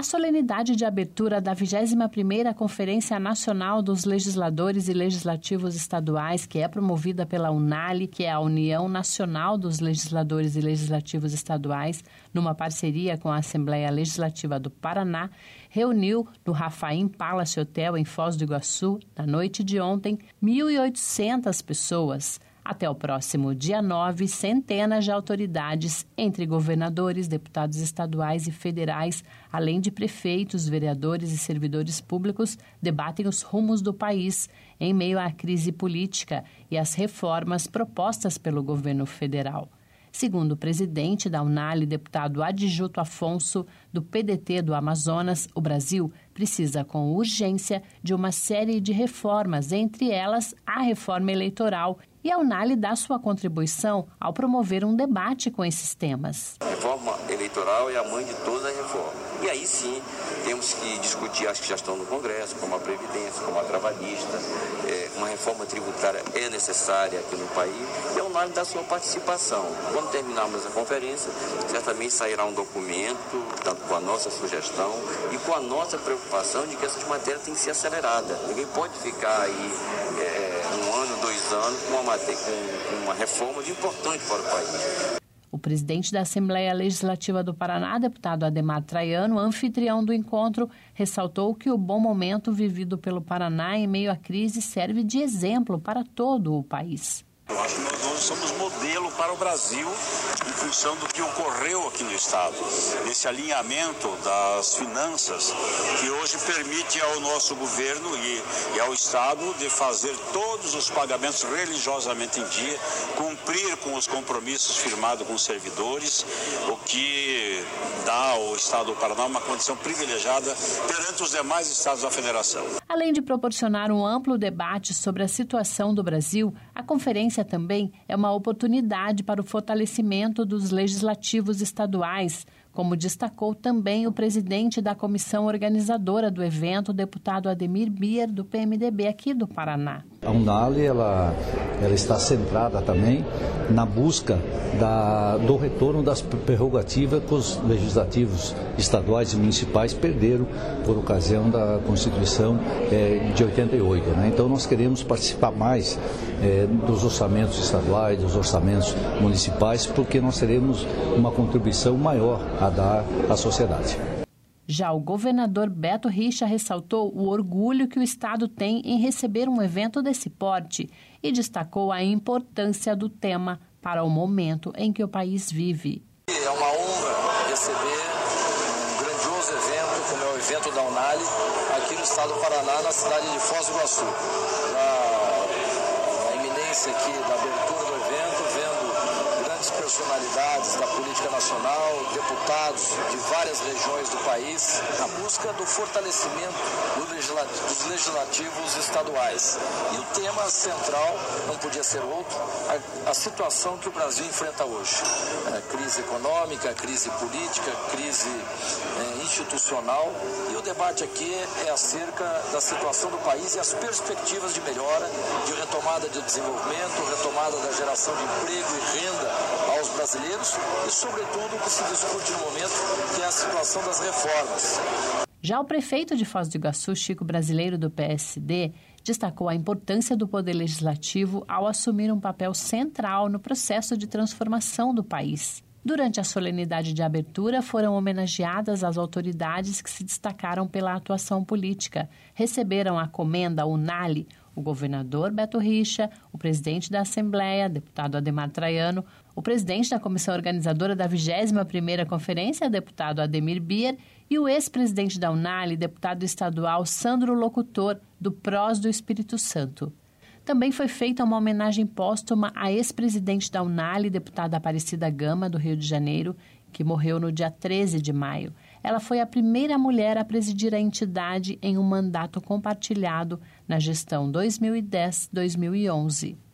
A solenidade de abertura da 21ª Conferência Nacional dos Legisladores e Legislativos Estaduais, que é promovida pela UNALI, que é a União Nacional dos Legisladores e Legislativos Estaduais, numa parceria com a Assembleia Legislativa do Paraná, reuniu no Rafaim Palace Hotel, em Foz do Iguaçu, na noite de ontem, 1.800 pessoas. Até o próximo dia 9, centenas de autoridades, entre governadores, deputados estaduais e federais, além de prefeitos, vereadores e servidores públicos, debatem os rumos do país em meio à crise política e às reformas propostas pelo governo federal. Segundo o presidente da UNALI, deputado Adjuto Afonso, do PDT do Amazonas, o Brasil precisa com urgência de uma série de reformas, entre elas a reforma eleitoral, e a UNALI dá sua contribuição ao promover um debate com esses temas. A reforma eleitoral é a mãe de toda a reforma. E aí sim, temos que discutir as que já estão no Congresso, como a Previdência, como a Trabalhista. Uma reforma tributária é necessária aqui no país e a UNALI dá sua participação. Quando terminarmos a conferência, certamente sairá um documento, tanto com a nossa sugestão e com a nossa preocupação de que essa matéria tem que ser acelerada. Ninguém pode ficar aí 1 ano, 2 anos com uma reforma importante para o país. O presidente da Assembleia Legislativa do Paraná, deputado Ademar Traiano, anfitrião do encontro, ressaltou que o bom momento vivido pelo Paraná em meio à crise serve de exemplo para todo o país. Eu acho que nós hoje somos modelo para o Brasil em função do que ocorreu aqui no Estado. Esse alinhamento das finanças que hoje permite ao nosso governo e ao Estado de fazer todos os pagamentos religiosamente em dia, cumprir com os compromissos firmados com os servidores, o que dá ao Estado do Paraná uma condição privilegiada perante os demais estados da Federação. Além de proporcionar um amplo debate sobre a situação do Brasil, a conferência também é uma oportunidade para o fortalecimento dos legislativos estaduais, como destacou também o presidente da comissão organizadora do evento, o deputado Ademir Bier, do PMDB aqui do Paraná. A UNALI ela está centrada também na busca do retorno das prerrogativas que os legislativos estaduais e municipais perderam por ocasião da Constituição de 88. Então nós queremos participar mais dos orçamentos estaduais, dos orçamentos municipais, porque nós teremos uma contribuição maior a dar à sociedade. Já o governador Beto Richa ressaltou o orgulho que o Estado tem em receber um evento desse porte e destacou a importância do tema para o momento em que o país vive. É uma honra receber um grandioso evento, como é o evento da UNALI, aqui no estado do Paraná, na cidade de Foz do Iguaçu. Na iminência aqui da abertura do evento, vendo grandes personalidades da política nacional, deputados de várias regiões do país, na busca do fortalecimento dos legislativos estaduais. E o tema central não podia ser outro, a situação que o Brasil enfrenta hoje. Crise econômica, crise política, crise institucional. E o debate aqui é acerca da situação do país e as perspectivas de melhora, de retomada de desenvolvimento, retomada da geração de emprego e renda aos brasileiros e, sobretudo, o que se discute no momento, que é a situação das reformas. Já o prefeito de Foz do Iguaçu, Chico Brasileiro, do PSD, destacou a importância do Poder Legislativo ao assumir um papel central no processo de transformação do país. Durante a solenidade de abertura, foram homenageadas as autoridades que se destacaram pela atuação política. Receberam a comenda UNALI, o governador Beto Richa, o presidente da Assembleia, deputado Ademar Traiano, o presidente da comissão organizadora da 21ª Conferência, deputado Ademir Bier, e o ex-presidente da UNALI, deputado estadual Sandro Locutor, do PROS do Espírito Santo. Também foi feita uma homenagem póstuma à ex-presidente da UNALI, deputada Aparecida Gama, do Rio de Janeiro, que morreu no dia 13 de maio. Ela foi a primeira mulher a presidir a entidade em um mandato compartilhado na gestão 2010-2011.